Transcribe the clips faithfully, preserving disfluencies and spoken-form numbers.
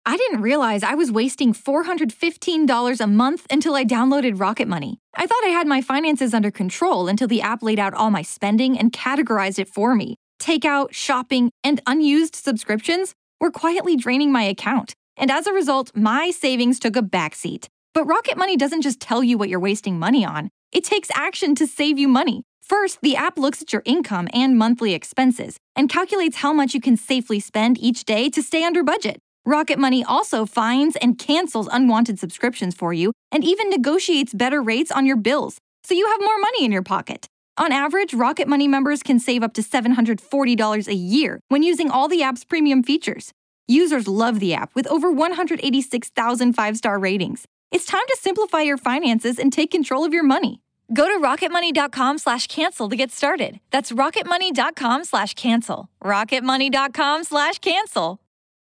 I didn't realize I was wasting four hundred fifteen dollars a month until I downloaded Rocket Money. I thought I had my finances under control until the app laid out all my spending and categorized it for me. Takeout, shopping, and unused subscriptions were quietly draining my account. And as a result, my savings took a backseat. But Rocket Money doesn't just tell you what you're wasting money on. It takes action to save you money. First, the app looks at your income and monthly expenses and calculates how much you can safely spend each day to stay under budget. Rocket Money also finds and cancels unwanted subscriptions for you and even negotiates better rates on your bills, so you have more money in your pocket. On average, Rocket Money members can save up to seven hundred forty dollars a year when using all the app's premium features. Users love the app with over one hundred eighty-six thousand five-star ratings. It's time to simplify your finances and take control of your money. Go to rocketmoney.com slash cancel to get started. That's rocketmoney.com slash cancel. rocketmoney.com slash cancel.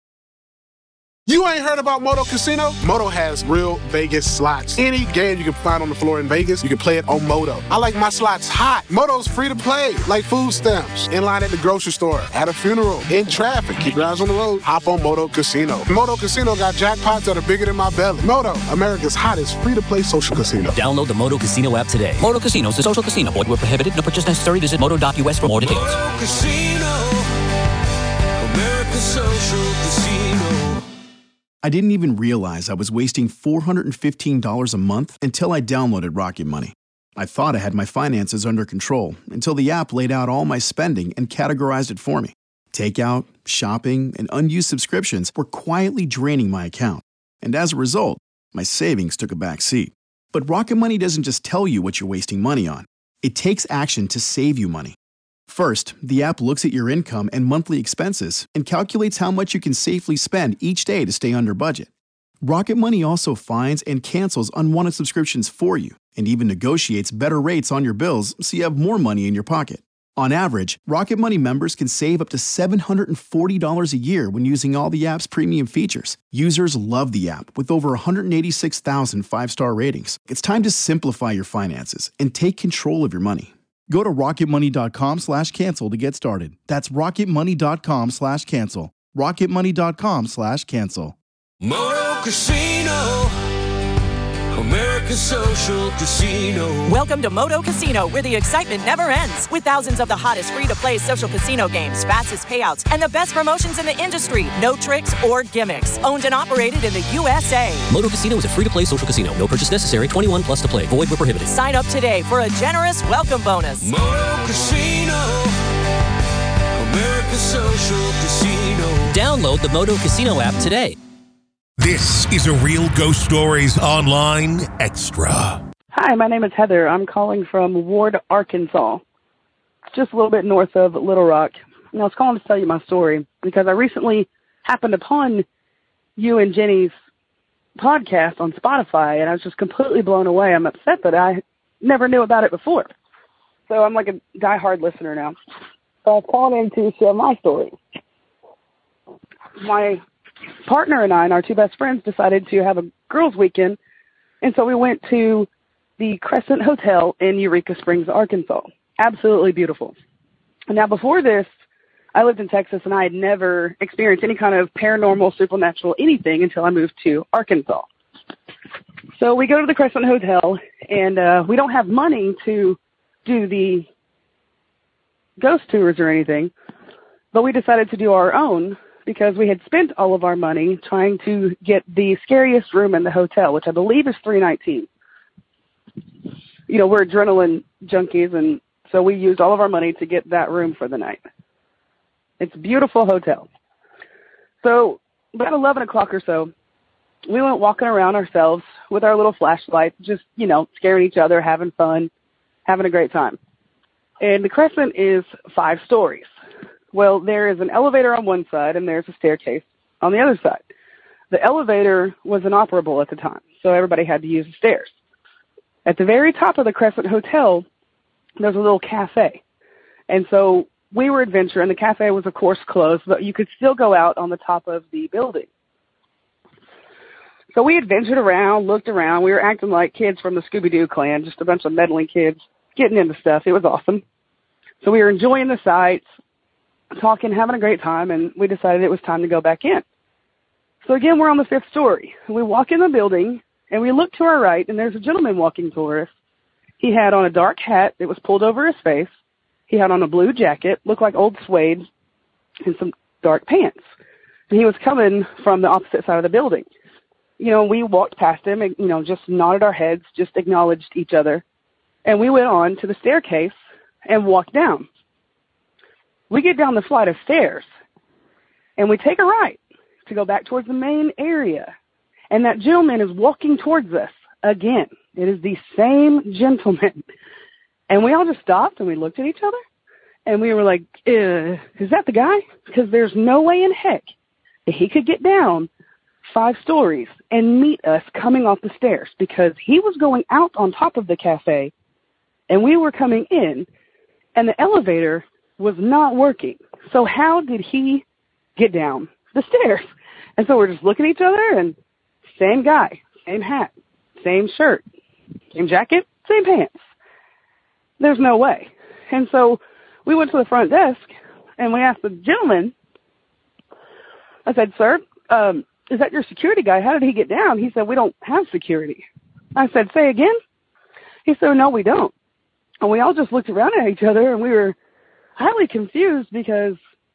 You ain't heard about Moto Casino? Moto has real Vegas slots. Any game you can find on the floor in Vegas, you can play it on Moto. I like my slots hot. Moto's free to play, like food stamps. In line at the grocery store, at a funeral, in traffic. Keep your eyes on the road. Hop on Moto Casino. Moto Casino got jackpots that are bigger than my belly. Moto, America's hottest free-to-play social casino. Download the Moto Casino app today. Moto Casino is a social casino. Void where prohibited. No purchase necessary. Visit moto dot U S for more details. Moto Casino, America's social casino. I didn't even realize I was wasting four hundred fifteen dollars a month until I downloaded Rocket Money. I thought I had my finances under control until the app laid out all my spending and categorized it for me. Takeout, shopping, and unused subscriptions were quietly draining my account. And as a result, my savings took a back seat. But Rocket Money doesn't just tell you what you're wasting money on. It takes action to save you money. First, the app looks at your income and monthly expenses and calculates how much you can safely spend each day to stay under budget. Rocket Money also finds and cancels unwanted subscriptions for you and even negotiates better rates on your bills so you have more money in your pocket. On average, Rocket Money members can save up to seven hundred forty dollars a year when using all the app's premium features. Users love the app with over one hundred eighty-six thousand five-star ratings. It's time to simplify your finances and take control of your money. Go to rocketmoney.com slash cancel to get started. That's rocketmoney.com slash cancel. rocketmoney.com slash cancel. Moto Casino, America's social casino. Welcome to Moto Casino, where the excitement never ends. With thousands of the hottest free-to-play social casino games, fastest payouts, and the best promotions in the industry. No tricks or gimmicks. Owned and operated in the U S A. Moto Casino is a free-to-play social casino. No purchase necessary. twenty-one plus to play. Void where prohibited. Sign up today for a generous welcome bonus. Moto Casino, America's social casino. Download the Moto Casino app today. This is a Real Ghost Stories Online Extra. Hi, my name is Heather. I'm calling from Ward, Arkansas. It's just a little bit north of Little Rock. And I was calling to tell you my story because I recently happened upon you and Jenny's podcast on Spotify, and I was just completely blown away. I'm upset that I never knew about it before. So I'm like a diehard listener now. So I was calling in to share my story. My partner and I and our two best friends decided to have a girls' weekend, and so we went to the Crescent Hotel in Eureka Springs, Arkansas. Absolutely beautiful. Now, before this, I lived in Texas, and I had never experienced any kind of paranormal, supernatural, anything until I moved to Arkansas. So we go to the Crescent Hotel, and uh, we don't have money to do the ghost tours or anything, but we decided to do our own, because we had spent all of our money trying to get the scariest room in the hotel, which I believe is three nineteen. You know, we're adrenaline junkies, and so we used all of our money to get that room for the night. It's a beautiful hotel. So about eleven o'clock or so, we went walking around ourselves with our little flashlights, just, you know, scaring each other, having fun, having a great time. And the Crescent is five stories. Well, there is an elevator on one side, and there's a staircase on the other side. The elevator was inoperable at the time, so everybody had to use the stairs. At the very top of the Crescent Hotel, there's a little cafe. And so we were adventuring. The cafe was, of course, closed, but you could still go out on the top of the building. So we adventured around, looked around. We were acting like kids from the Scooby-Doo clan, just a bunch of meddling kids getting into stuff. It was awesome. So we were enjoying the sights, talking, having a great time, and we decided it was time to go back in. So again, we're on the fifth story. We walk in the building, and we look to our right, and there's a gentleman walking toward us. He had on a dark hat that was pulled over his face. He had on a blue jacket, looked like old suede, and some dark pants. And he was coming from the opposite side of the building. You know, we walked past him and, you know, just nodded our heads, just acknowledged each other. And we went on to the staircase and walked down. We get down the flight of stairs, and we take a right to go back towards the main area. And that gentleman is walking towards us again. It is the same gentleman. And we all just stopped and we looked at each other. And we were like, uh, is that the guy? Because there's no way in heck that he could get down five stories and meet us coming off the stairs, because he was going out on top of the cafe and we were coming in, and the elevator was not working. So how did he get down the stairs? And so we're just looking at each other, and same guy, same hat, same shirt, same jacket, same pants. There's no way. And so we went to the front desk, and we asked the gentleman, I said, sir, um, is that your security guy? How did he get down? He said, we don't have security. I said, say again? He said, no, we don't. And we all just looked around at each other, and we were highly confused because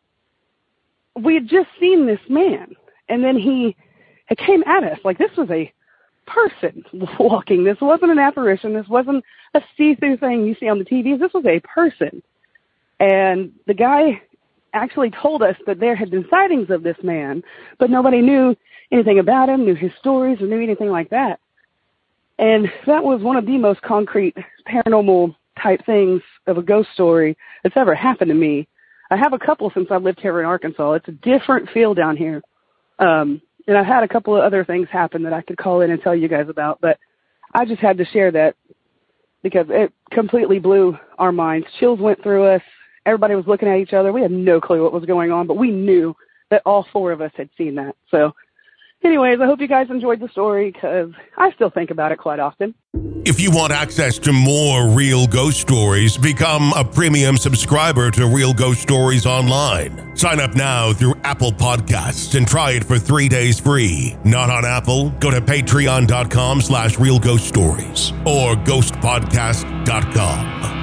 we had just seen this man, and then he it came at us like this was a person walking. This wasn't an apparition. This wasn't a see-through thing you see on the T Vs. This was a person. And the guy actually told us that there had been sightings of this man, but nobody knew anything about him, knew his stories, or knew anything like that. And that was one of the most concrete paranormal type things of a ghost story that's ever happened to me. I have a couple since I've lived here in Arkansas. It's a different feel down here. Um, and I've had a couple of other things happen that I could call in and tell you guys about, but I just had to share that because it completely blew our minds. Chills went through us. Everybody was looking at each other. We had no clue what was going on, but we knew that all four of us had seen that. So anyways, I hope you guys enjoyed the story because I still think about it quite often. If you want access to more Real Ghost Stories, become a premium subscriber to Real Ghost Stories Online. Sign up now through Apple Podcasts and try it for three days free. Not on Apple? Go to patreon.com slash Real Ghost Stories or ghost podcast dot com.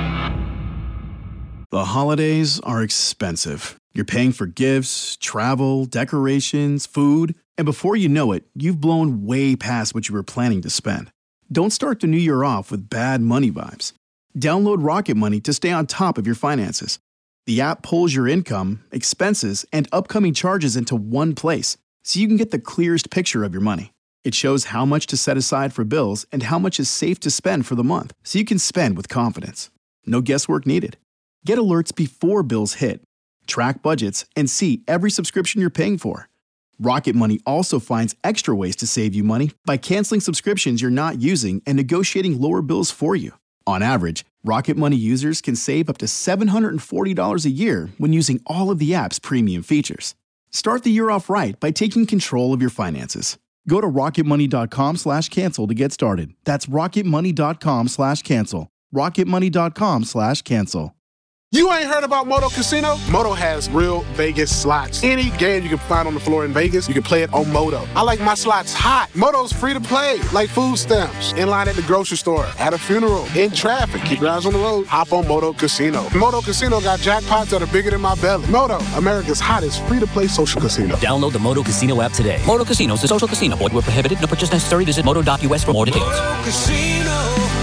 The holidays are expensive. You're paying for gifts, travel, decorations, food, and before you know it, you've blown way past what you were planning to spend. Don't start the new year off with bad money vibes. Download Rocket Money to stay on top of your finances. The app pulls your income, expenses, and upcoming charges into one place, so you can get the clearest picture of your money. It shows how much to set aside for bills and how much is safe to spend for the month, so you can spend with confidence. No guesswork needed. Get alerts before bills hit, track budgets, and see every subscription you're paying for. Rocket Money also finds extra ways to save you money by canceling subscriptions you're not using and negotiating lower bills for you. On average, Rocket Money users can save up to seven hundred forty dollars a year when using all of the app's premium features. Start the year off right by taking control of your finances. Go to rocketmoney.com slash cancel to get started. That's rocketmoney.com slash cancel. rocketmoney.com slash cancel. You ain't heard about Moto Casino? Moto has real Vegas slots. Any game you can find on the floor in Vegas, you can play it on Moto. I like my slots hot. Moto's free to play, like food stamps. In line at the grocery store, at a funeral, in traffic. Keep your eyes on the road. Hop on Moto Casino. Moto Casino got jackpots that are bigger than my belly. Moto, America's hottest free-to-play social casino. Download the Moto Casino app today. Moto Casino is a social casino. Void where prohibited. No purchase necessary. Visit moto dot U S for more details. Moto Casino,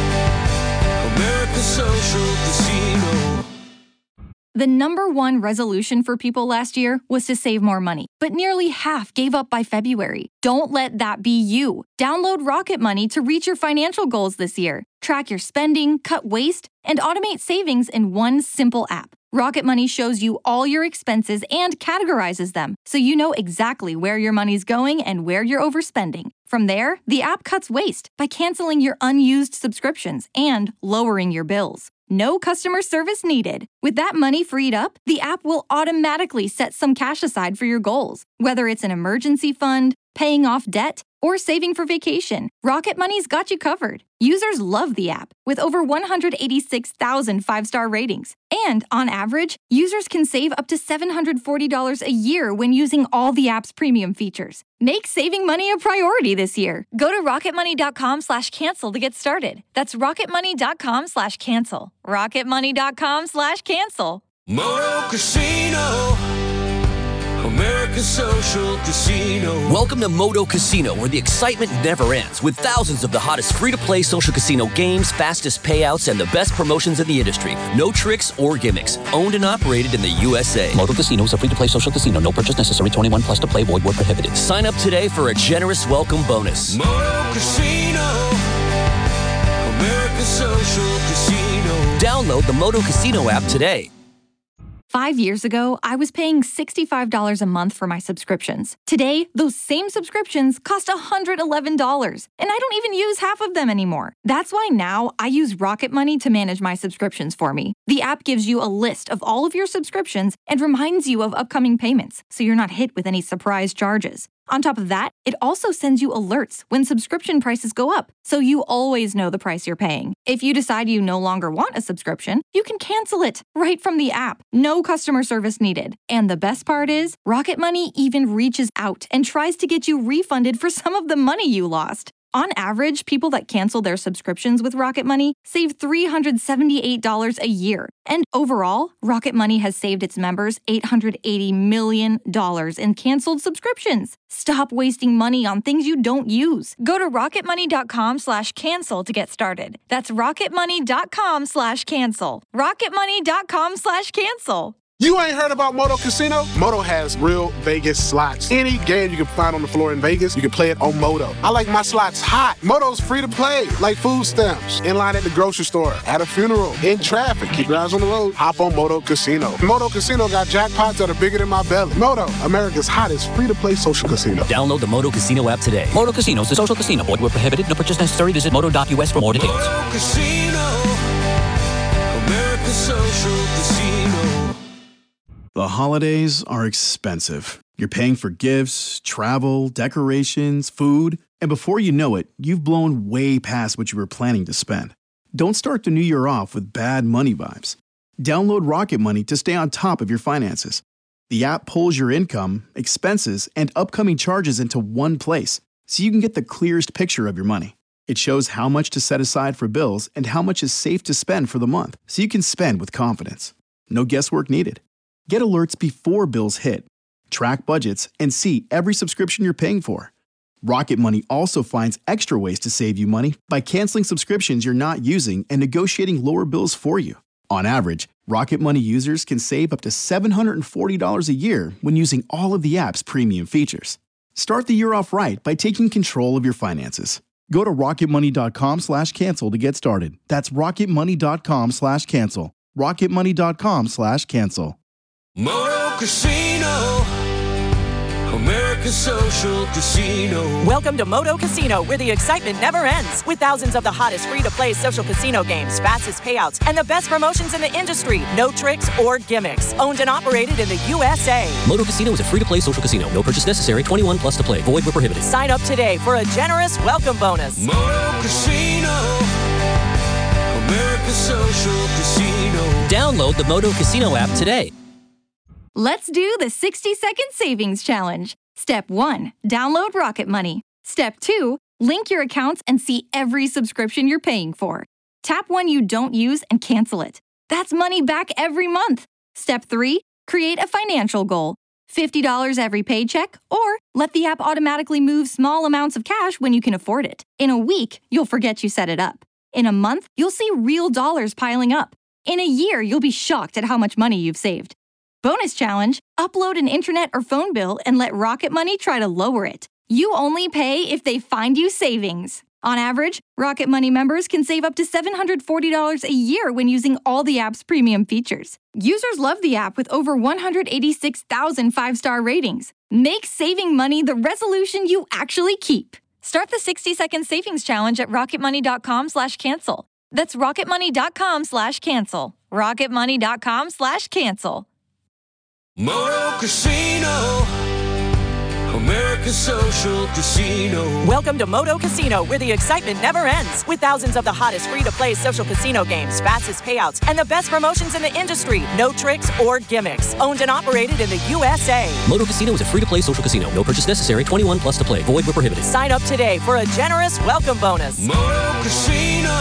America's social casino. The number one resolution for people last year was to save more money, but nearly half gave up by February. Don't let that be you. Download Rocket Money to reach your financial goals this year. Track your spending, cut waste, and automate savings in one simple app. Rocket Money shows you all your expenses and categorizes them, so you know exactly where your money's going and where you're overspending. From there, the app cuts waste by canceling your unused subscriptions and lowering your bills. No customer service needed. With that money freed up, the app will automatically set some cash aside for your goals, whether it's an emergency fund, paying off debt, or saving for vacation, Rocket Money's got you covered. Users love the app with over one hundred eighty-six thousand five-star ratings. And on average, users can save up to seven hundred forty dollars a year when using all the app's premium features. Make saving money a priority this year. Go to rocketmoney.com slash cancel to get started. That's rocketmoney.com slash cancel. rocketmoney.com slash cancel. Moto Casino, America's social casino. Welcome to Moto Casino, where the excitement never ends, with thousands of the hottest free-to-play social casino games, fastest payouts, and the best promotions in the industry. No tricks or gimmicks. Owned and operated in the U S A. Moto Casino is a free-to-play social casino. No purchase necessary. twenty-one plus to play. Void where prohibited. Sign up today for a generous welcome bonus. Moto Casino, America's social casino. Download the Moto Casino app today. Five years ago, I was paying sixty-five dollars a month for my subscriptions. Today, those same subscriptions cost one hundred eleven dollars, and I don't even use half of them anymore. That's why now I use Rocket Money to manage my subscriptions for me. The app gives you a list of all of your subscriptions and reminds you of upcoming payments, so you're not hit with any surprise charges. On top of that, it also sends you alerts when subscription prices go up, so you always know the price you're paying. If you decide you no longer want a subscription, you can cancel it right from the app. No customer service needed. And the best part is, Rocket Money even reaches out and tries to get you refunded for some of the money you lost. On average, people that cancel their subscriptions with Rocket Money save three hundred seventy-eight dollars a year. And overall, Rocket Money has saved its members eight hundred eighty million dollars in canceled subscriptions. Stop wasting money on things you don't use. Go to rocketmoney.com slash cancel to get started. That's rocketmoney.com slash cancel. rocketmoney.com slash cancel. You ain't heard about Moto Casino? Moto has real Vegas slots. Any game you can find on the floor in Vegas, you can play it on Moto. I like my slots hot. Moto's free to play, like food stamps. In line at the grocery store, at a funeral, in traffic. Keep your eyes on the road. Hop on Moto Casino. Moto Casino got jackpots that are bigger than my belly. Moto, America's hottest free-to-play social casino. Download the Moto Casino app today. Moto Casino is a social casino. Void where prohibited. No purchase necessary. Visit moto dot U S for more details. Moto Casino, America's social casino. The holidays are expensive. You're paying for gifts, travel, decorations, food, and before you know it, you've blown way past what you were planning to spend. Don't start the new year off with bad money vibes. Download Rocket Money to stay on top of your finances. The app pulls your income, expenses, and upcoming charges into one place, so you can get the clearest picture of your money. It shows how much to set aside for bills and how much is safe to spend for the month, so you can spend with confidence. No guesswork needed. Get alerts before bills hit, track budgets, and see every subscription you're paying for. Rocket Money also finds extra ways to save you money by canceling subscriptions you're not using and negotiating lower bills for you. On average, Rocket Money users can save up to seven hundred forty dollars a year when using all of the app's premium features. Start the year off right by taking control of your finances. Go to rocketmoney.com slash cancel to get started. That's rocketmoney.com slash cancel. rocketmoney.com slash cancel. Moto Casino, America's social casino. Welcome to Moto Casino, where the excitement never ends. With thousands of the hottest free-to-play social casino games, fastest payouts, and the best promotions in the industry. No tricks or gimmicks. Owned and operated in the U S A. Moto Casino is a free-to-play social casino. No purchase necessary. twenty-one plus to play. Void where prohibited. Sign up today for a generous welcome bonus. Moto Casino, America's social casino. Download the Moto Casino app today. Let's do the sixty-second savings challenge. Step one, download Rocket Money. Step two, link your accounts and see every subscription you're paying for. Tap one you don't use and cancel it. That's money back every month. Step three, create a financial goal. fifty dollars every paycheck, or let the app automatically move small amounts of cash when you can afford it. In a week, you'll forget you set it up. In a month, you'll see real dollars piling up. In a year, you'll be shocked at how much money you've saved. Bonus challenge, upload an internet or phone bill and let Rocket Money try to lower it. You only pay if they find you savings. On average, Rocket Money members can save up to seven hundred forty dollars a year when using all the app's premium features. Users love the app with over one hundred eighty-six thousand five-star ratings. Make saving money the resolution you actually keep. Start the sixty-second savings challenge at rocketmoney.com slash cancel. That's rocketmoney.com slash cancel. rocketmoney.com slash cancel. Moto Casino, America. America's Social Casino. Welcome to Moto Casino, where the excitement never ends. With thousands of the hottest free-to-play social casino games, fastest payouts, and the best promotions in the industry. No tricks or gimmicks. Owned and operated in the U S A. Moto Casino is a free-to-play social casino. No purchase necessary. twenty-one plus to play. Void where prohibited. Sign up today for a generous welcome bonus. Moto Casino.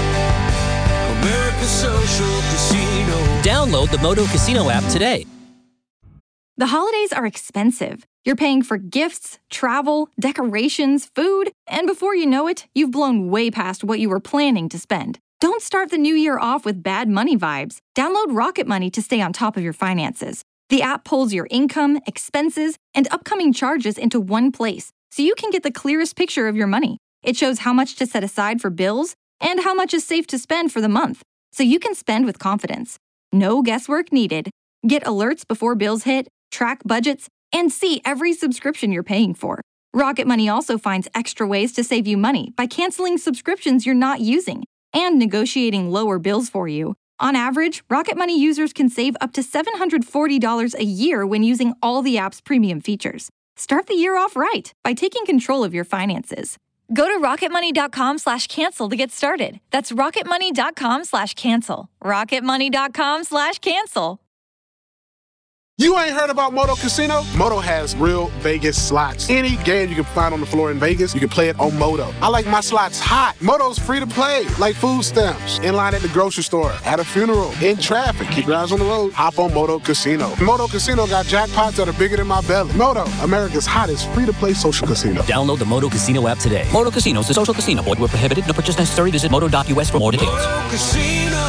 America's Social Casino. Download the Moto Casino app today. The holidays are expensive. You're paying for gifts, travel, decorations, food, and before you know it, you've blown way past what you were planning to spend. Don't start the new year off with bad money vibes. Download Rocket Money to stay on top of your finances. The app pulls your income, expenses, and upcoming charges into one place, so you can get the clearest picture of your money. It shows how much to set aside for bills and how much is safe to spend for the month, so you can spend with confidence. No guesswork needed. Get alerts before bills hit, track budgets, and see every subscription you're paying for. Rocket Money also finds extra ways to save you money by canceling subscriptions you're not using and negotiating lower bills for you. On average, Rocket Money users can save up to seven hundred forty dollars a year when using all the app's premium features. Start the year off right by taking control of your finances. Go to rocketmoney.com slash cancel to get started. That's rocketmoney.com slash cancel. rocketmoney.com slash cancel. You ain't heard about Moto Casino? Moto has real Vegas slots. Any game you can find on the floor in Vegas, you can play it on Moto. I like my slots hot. Moto's free to play, like food stamps. In line at the grocery store, at a funeral, in traffic. Keep your eyes on the road. Hop on Moto Casino. Moto Casino got jackpots that are bigger than my belly. Moto, America's hottest free-to-play social casino. Download the Moto Casino app today. Moto Casino is a social casino. Void where prohibited. No purchase necessary. Visit moto dot U S for more details. Moto Casino.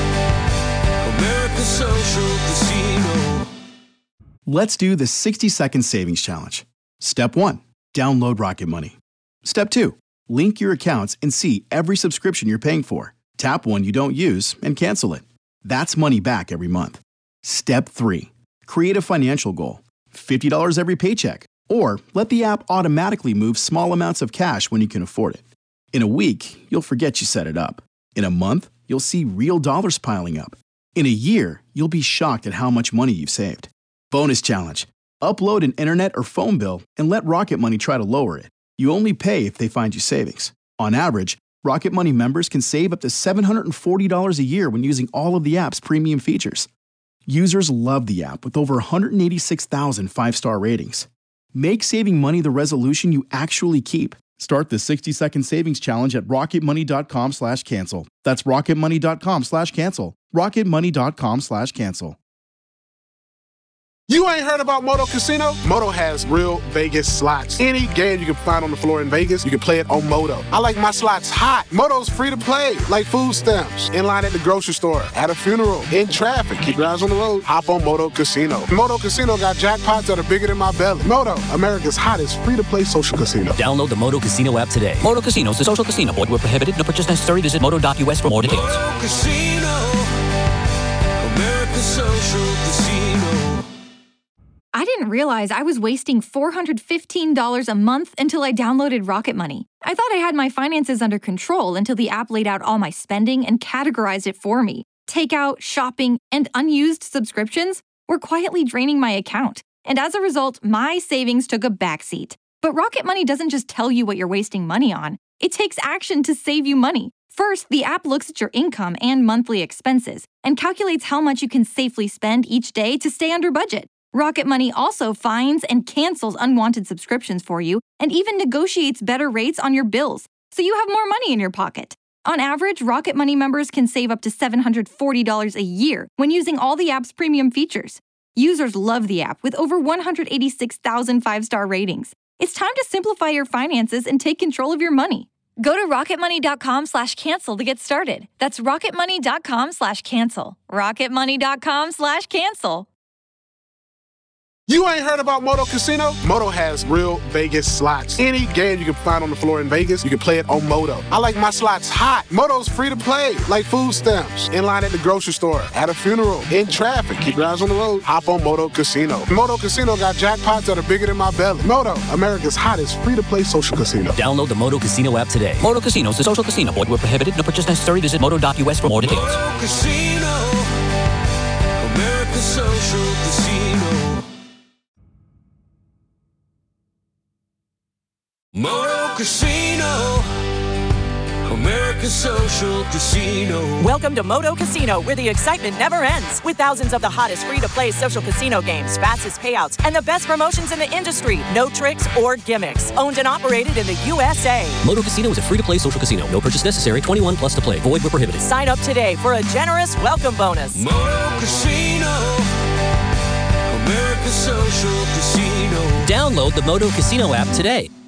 America's Social Casino. Let's do the sixty second savings challenge. Step one, download Rocket Money. Step two, link your accounts and see every subscription you're paying for. Tap one you don't use and cancel it. That's money back every month. Step three, create a financial goal. fifty dollars every paycheck. Or let the app automatically move small amounts of cash when you can afford it. In a week, you'll forget you set it up. In a month, you'll see real dollars piling up. In a year, you'll be shocked at how much money you've saved. Bonus challenge. Upload an internet or phone bill and let Rocket Money try to lower it. You only pay if they find you savings. On average, Rocket Money members can save up to seven hundred forty dollars a year when using all of the app's premium features. Users love the app with over one hundred eighty-six thousand five-star ratings. Make saving money the resolution you actually keep. Start the sixty second savings challenge at rocketmoney.com slash cancel. That's rocketmoney.com slash cancel. rocketmoney.com slash cancel. You ain't heard about Moto Casino? Moto has real Vegas slots. Any game you can find on the floor in Vegas, you can play it on Moto. I like my slots hot. Moto's free to play, like food stamps. In line at the grocery store, at a funeral, in traffic. Keep your eyes on the road. Hop on Moto Casino. Moto Casino got jackpots that are bigger than my belly. Moto, America's hottest free-to-play social casino. Download the Moto Casino app today. Moto Casino is a social casino. Void where prohibited. No purchase necessary. Visit moto dot U S for more details. Moto Casino. America's Social Casino. I didn't realize I was wasting four hundred fifteen dollars a month until I downloaded Rocket Money. I thought I had my finances under control until the app laid out all my spending and categorized it for me. Takeout, shopping, and unused subscriptions were quietly draining my account. And as a result, my savings took a backseat. But Rocket Money doesn't just tell you what you're wasting money on. It takes action to save you money. First, the app looks at your income and monthly expenses and calculates how much you can safely spend each day to stay under budget. Rocket Money also finds and cancels unwanted subscriptions for you and even negotiates better rates on your bills, so you have more money in your pocket. On average, Rocket Money members can save up to seven hundred forty dollars a year when using all the app's premium features. Users love the app with over one hundred eighty-six thousand five-star ratings. It's time to simplify your finances and take control of your money. Go to rocketmoney.com slash cancel to get started. That's rocketmoney.com slash cancel. rocketmoney.com slash cancel. You ain't heard about Moto Casino? Moto has real Vegas slots. Any game you can find on the floor in Vegas, you can play it on Moto. I like my slots hot. Moto's free to play, like food stamps. In line at the grocery store, at a funeral, in traffic. Keep your eyes on the road. Hop on Moto Casino. Moto Casino got jackpots that are bigger than my belly. Moto, America's hottest free-to-play social casino. Download the Moto Casino app today. Moto Casino is a social casino. Void where prohibited. No purchase necessary. Visit moto dot U S for more details. Moto Casino. America's Social Casino. Moto Casino. America's Social Casino. Welcome to Moto Casino, where the excitement never ends. With thousands of the hottest free-to-play social casino games, fastest payouts, and the best promotions in the industry. No tricks or gimmicks. Owned and operated in the U S A. Moto Casino is a free-to-play social casino. No purchase necessary. twenty-one plus to play. Void where prohibited. Sign up today for a generous welcome bonus. Moto Casino. America's Social Casino. Download the Moto Casino app today.